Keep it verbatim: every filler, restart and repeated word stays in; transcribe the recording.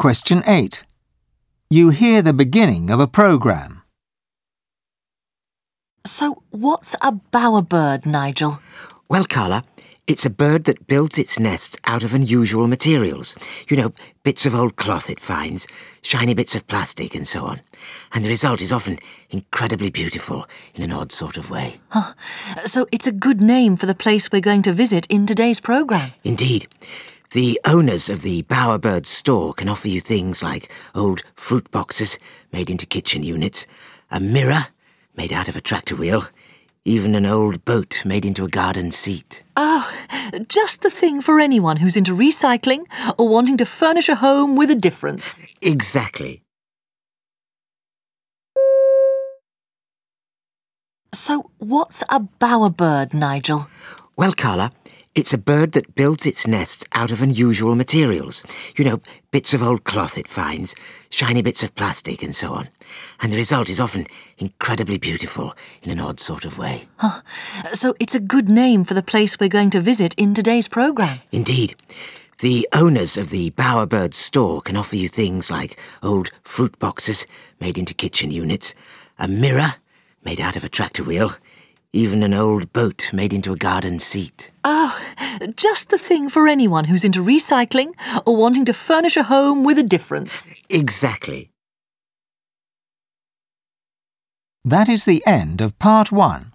Question eight. You hear the beginning of a programme. So what's a bowerbird, Nigel? Well, Carla, it's a bird that builds its nest out of unusual materials. You know, bits of old cloth it finds, shiny bits of plastic and so on. And the result is often incredibly beautiful in an odd sort of way. Huh. So it's a good name for the place we're going to visit in today's programme. Indeed. The owners of the Bowerbird store can offer you things like old fruit boxes made into kitchen units, a mirror made out of a tractor wheel, even an old boat made into a garden seat. Oh, just the thing for anyone who's into recycling or wanting to furnish a home with a difference. Exactly. So what's a bowerbird, Nigel? Well, Carla, it's a bird that builds its nest out of unusual materials. You know, bits of old cloth it finds, shiny bits of plastic and so on. And the result is often incredibly beautiful in an odd sort of way. Huh. So it's a good name for the place we're going to visit in today's programme. Indeed. The owners of the Bowerbird store can offer you things like old fruit boxes made into kitchen units, a mirror made out of a tractor wheel, even an old boat made into a garden seat. Oh, just the thing for anyone who's into recycling or wanting to furnish a home with a difference. Exactly. That is the end of part one.